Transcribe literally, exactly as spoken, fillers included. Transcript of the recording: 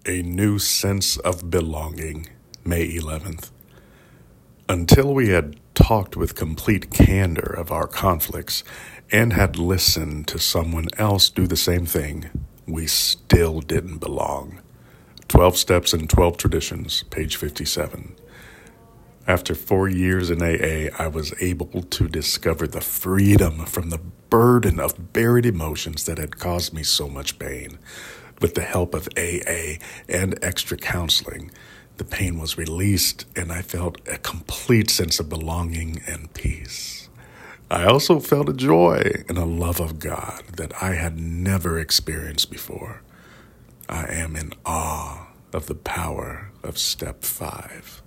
A new sense of belonging, May eleventh. Until we had talked with complete candor of our conflicts and had listened to someone else do the same thing, we still didn't belong. twelve Steps and twelve Traditions, page fifty-seven. After four years in A A, I was able to discover the freedom from the burden of buried emotions that had caused me so much pain. With the help of A A and extra counseling, the pain was released and I felt a complete sense of belonging and peace. I also felt a joy and a love of God that I had never experienced before. I am in awe of the power of Step five.